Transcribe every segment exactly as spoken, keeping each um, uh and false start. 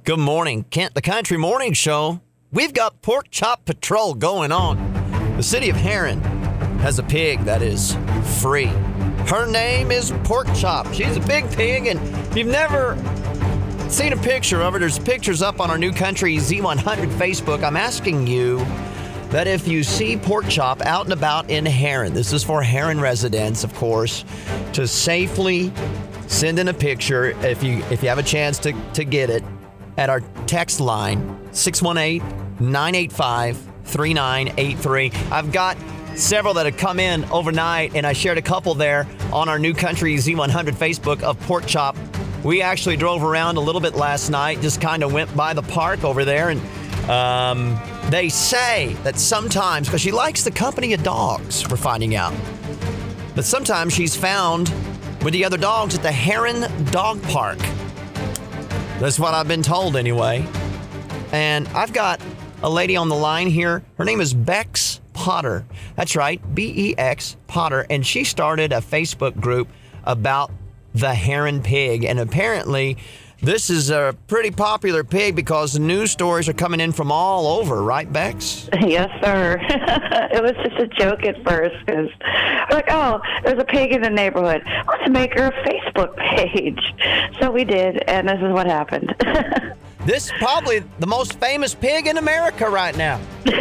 Good morning, Kent, the Country Morning Show. We've got Pork Chop Patrol going on. The city of Herrin has a pig that is free. Her name is Pork Chop. She's a big pig, and if you've never seen a picture of her, there's pictures up on our New Country Z one hundred Facebook. I'm asking you that if you see Pork Chop out and about in Herrin, this is for Herrin residents, of course, to safely send in a picture if you if you have a chance to, to get it at our text line, six one eight, nine eight five, three nine eight three. I've got several that have come in overnight, and I shared a couple there on our New Country Z one hundred Facebook of Pork Chop. We actually drove around a little bit last night, just kind of went by the park over there, and um, they say that sometimes, because she likes the company of dogs, we're finding out, but sometimes she's found with the other dogs at the Herrin Dog Park. That's what I've been told anyway. And I've got a lady on the line here. Her name is Bex Potter. That's right, B E X Potter. And she started a Facebook group about the Herrin pig. And apparently this is a pretty popular pig because the news stories are coming in from all over, right, Bex? Yes, sir. It was just a joke at first because like, oh, there's a pig in the neighborhood. Let's make her a Facebook page. So we did, and this is what happened. This is probably the most famous pig in America right now.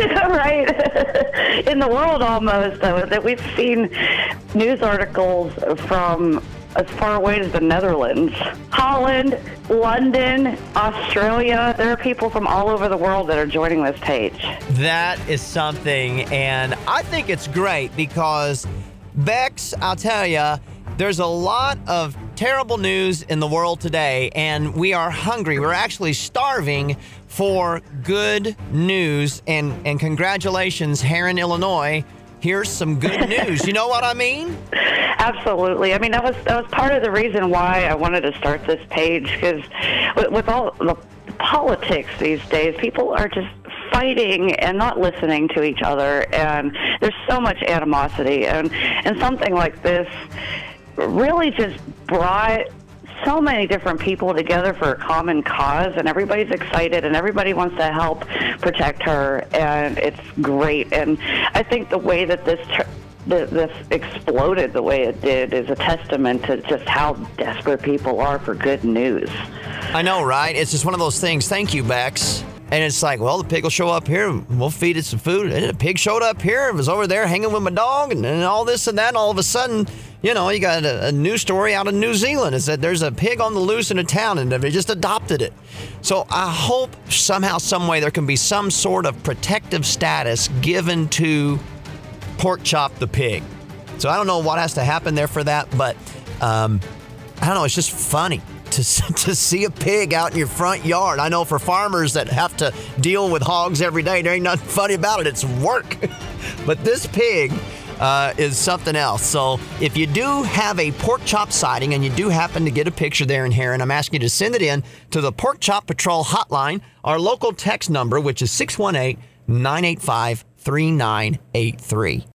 Right. In the world almost, though, that we've seen news articles from as far away as the Netherlands, Holland, London, Australia. There are people from all over the world that are joining this page. That is something, and I think it's great because, Bex, I'll tell you, there's a lot of terrible news in the world today, and we are hungry. We're actually starving for good news, and, and congratulations, Herrin, Illinois. Here's some good news. You know what I mean? Absolutely. I mean, that was that was part of the reason why I wanted to start this page, because with, with all the politics these days, people are just fighting and not listening to each other, and there's so much animosity, and, and something like this really just brought so many different people together for a common cause, and everybody's excited and everybody wants to help protect her, and it's great. And I think the way that this tr- this exploded the way it did is a testament to just how desperate people are for good news. I know, right? It's just one of those things. Thank you, Bex. And it's like, well, the pig will show up here, we'll feed it some food. And the pig showed up here, it was over there hanging with my dog, and, and all this and that, and all of a sudden, you know, you got a, a news story out of New Zealand. It said there's a pig on the loose in a town, and they just adopted it. So I hope somehow, some way, there can be some sort of protective status given to Pork Chop the pig. So I don't know what has to happen there for that, but um, I don't know, it's just funny to to see a pig out in your front yard. I know for farmers that have to deal with hogs every day, there ain't nothing funny about it. It's work. But this pig uh, is something else. So if you do have a Pork Chop sighting and you do happen to get a picture there in Herrin, I'm asking you to send it in to the Pork Chop Patrol hotline, our local text number, which is six one eight, nine eight five, three nine eight three.